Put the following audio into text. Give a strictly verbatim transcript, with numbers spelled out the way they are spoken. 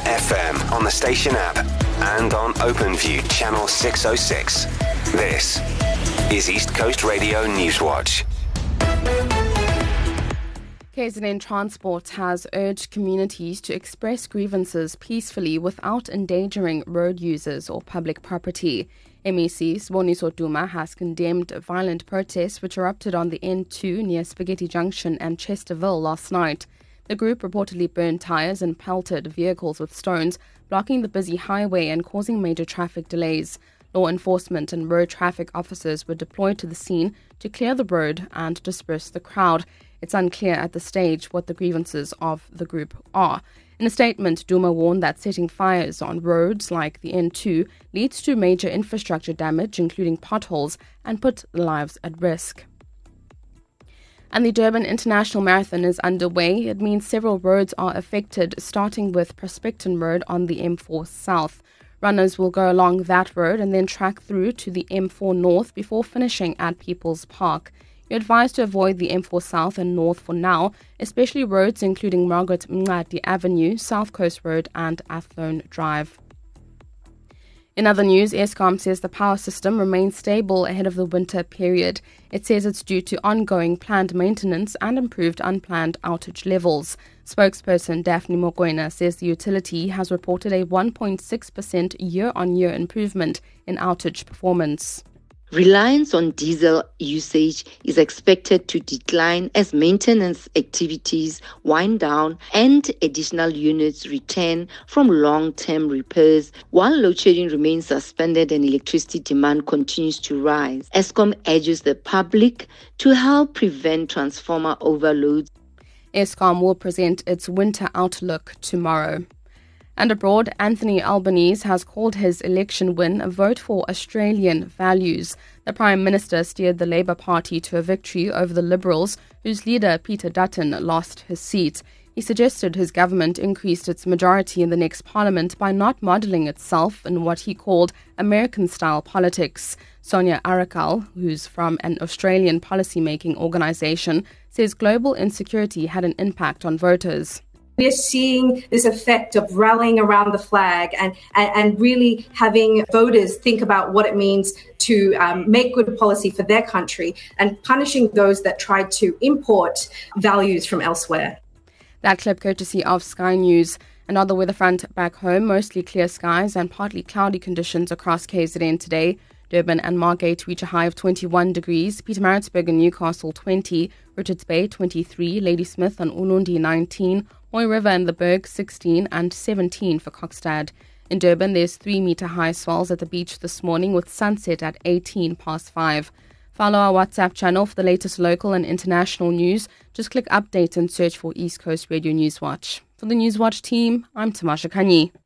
F M on the station app and on OpenView channel six oh six. This is East Coast Radio Newswatch. K Z N Transport has urged communities to express grievances peacefully without endangering road users or public property. M E C Siboniso Duma has condemned violent protests which erupted on the N two near Spaghetti Junction and Chesterville last night. The group reportedly burned tires and pelted vehicles with stones, blocking the busy highway and causing major traffic delays. Law enforcement and road traffic officers were deployed to the scene to clear the road and disperse the crowd. It's unclear at this stage what the grievances of the group are. In a statement, Duma warned that setting fires on roads like the N two leads to major infrastructure damage, including potholes, and put lives at risk. And the Durban International Marathon is underway. It means several roads are affected, starting with Prospecton Road on the M four South. Runners will go along that road and then track through to the M four North before finishing at People's Park. You're advised to avoid the M four South and North for now, especially roads including Margaret Mngadi Avenue, South Coast Road and Athlone Drive. In other news, Eskom says the power system remains stable ahead of the winter period. It says it's due to ongoing planned maintenance and improved unplanned outage levels. Spokesperson Daphne Mokoena says the utility has reported a one point six percent year-on-year improvement in outage performance. Reliance on diesel usage is expected to decline as maintenance activities wind down and additional units return from long-term repairs, while load shedding remains suspended and electricity demand continues to rise. Eskom urges the public to help prevent transformer overloads. Eskom will present its winter outlook tomorrow. And abroad, Anthony Albanese has called his election win a vote for Australian values. The Prime Minister steered the Labour Party to a victory over the Liberals, whose leader, Peter Dutton, lost his seat. He suggested his government increased its majority in the next parliament by not modelling itself in what he called American-style politics. Sonia Arakal, who's from an Australian policy-making organisation, says global insecurity had an impact on voters. We're seeing this effect of rallying around the flag and, and, and really having voters think about what it means to um, make good policy for their country and punishing those that try to import values from elsewhere. That clip courtesy of Sky News. Another weather front back home, mostly clear skies and partly cloudy conditions across K Z N today. Durban and Margate reach a high of twenty-one degrees, Pietermaritzburg and Newcastle twenty, Richards Bay twenty-three, Ladysmith and Ulundi nineteen, Moy River and the Berg sixteen and seventeen for Kokstad. In Durban, there's three metre high swells at the beach this morning with sunset at eighteen past five. Follow our WhatsApp channel for the latest local and international news. Just click update and search for East Coast Radio Newswatch. For the Newswatch team, I'm Tamasha Kanyi.